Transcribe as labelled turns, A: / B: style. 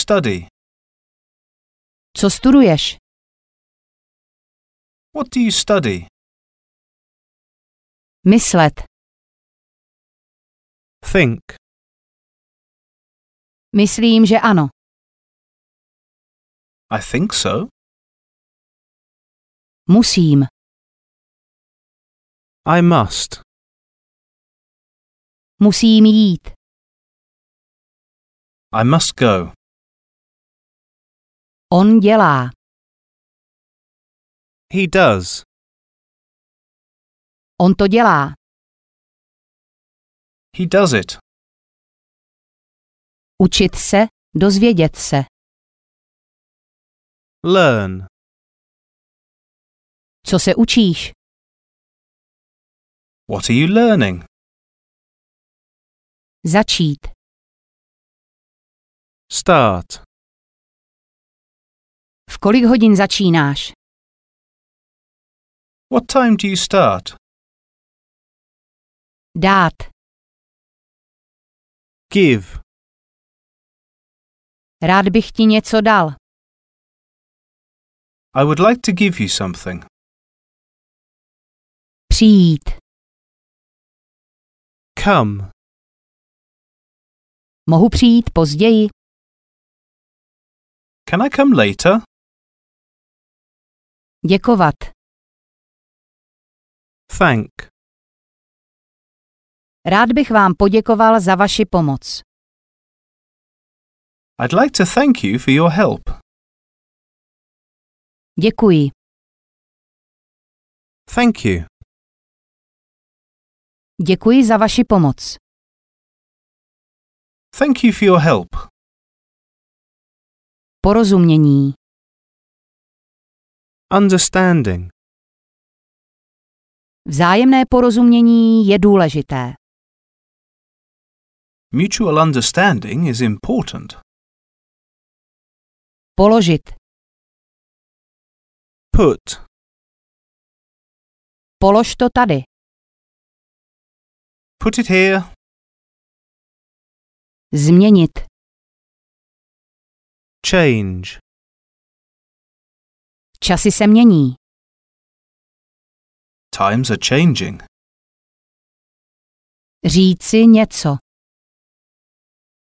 A: study?
B: Co studuješ?
A: What do you study?
B: Myslet.
A: Think.
B: Myslím, že ano.
A: I think so.
B: Musím.
A: I must.
B: Musím jít.
A: I must go.
B: On dělá.
A: He does.
B: On to dělá.
A: He does it.
B: Učit se, dozvědět se.
A: Learn.
B: Co se učíš?
A: What are you learning?
B: Začít.
A: Start.
B: V kolik hodin začínáš?
A: What time do you start?
B: Dát.
A: Give.
B: Rád bych ti něco dal.
A: I would like to give you something.
B: Přijít.
A: Come.
B: Mohu přijít později?
A: Can I come later?
B: Děkovat.
A: Thank.
B: Rád bych vám poděkoval za vaši pomoc.
A: I'd like to thank you for your help.
B: Děkuji.
A: Thank you.
B: Děkuji za vaši pomoc.
A: Thank you for your help.
B: Porozumění.
A: Understanding.
B: Vzájemné porozumění je důležité.
A: Mutual understanding is important.
B: Položit.
A: Put.
B: Polož to tady.
A: Put it here.
B: Změnit.
A: Change.
B: Časy se mění.
A: Times are changing.
B: Říci něco.